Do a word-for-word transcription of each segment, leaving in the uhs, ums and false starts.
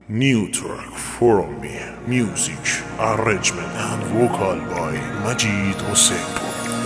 New track from me, music, arrangement and vocal by Majid Hossein.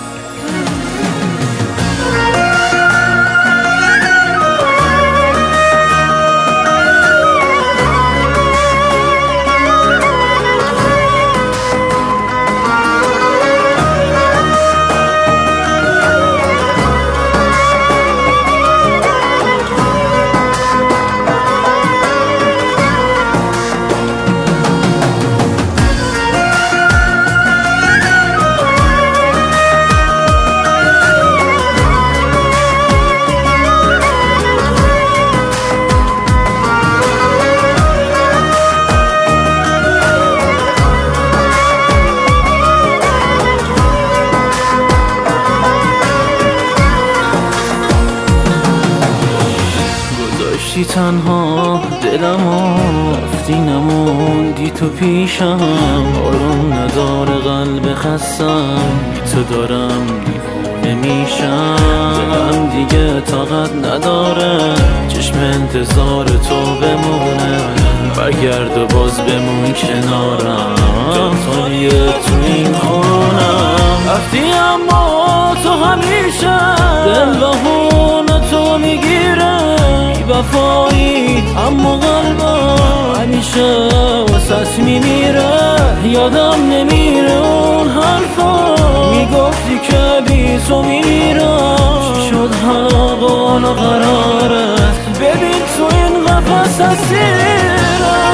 گذاشتی تنها دلمو، رفتی نموندی تو پیشم. آروم نداره قلب خستم، بی تو دارم دیوونه میشم. دلم دیگه طاقت نداره چشم انتظار تو بمونه. برگرد و باز بمون کنارم، جاتونیه تو این خونم. رفتی اما تو همیشه دل بهون تو میگیره. وفایی اما قلبم همیشه واسه میمیره. یادم نمیره اون حرفا، میگفتی که بی تو میمیرم. چی شد حالا قول قرارت؟ ببین تو این قفس اسیرم.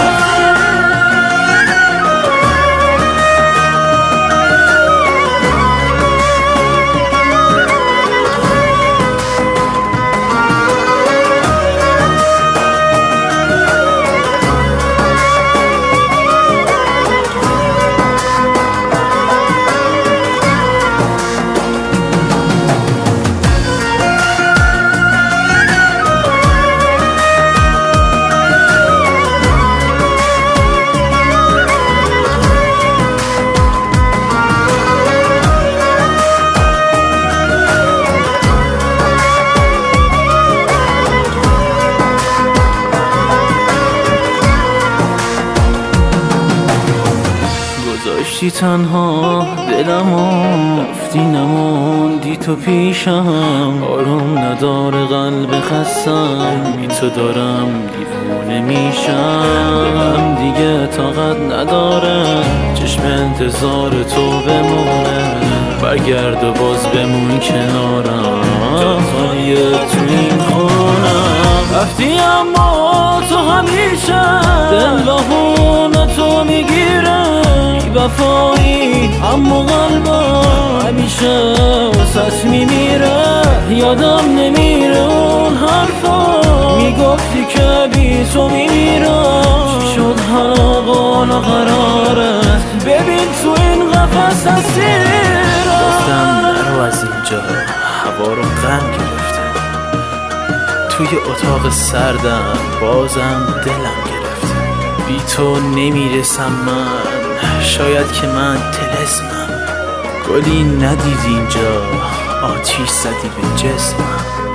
گذاشتی تنها دلمو، رفتی نموندی تو پیشم. آروم نداره قلب خستم، بی تو دارم دیوونه میشم. دلم دیگه طاقت نداره چشم انتظار تو بمونه. برگرد و باز بمون کنارم، جاتونیه تو این خونم. رفتی اما تو همیشه دل بهون تو میگیره. وفایی اما قلبم همیشه واسه میمیره. یادم نمیره اون حرفا، میگفتی که بی تو میمیرم. چی شد حالا قول قرارت؟ ببین تو این قفس اسیرم. گفتم نرو از اینجا، هوا رو غم گرفته. توی اتاق سردم بازم دلم گرفته. بی تو نمیرسم من، شاید که من طلسمم. گلی ندید اینجا، آتیش زدی به جسمم.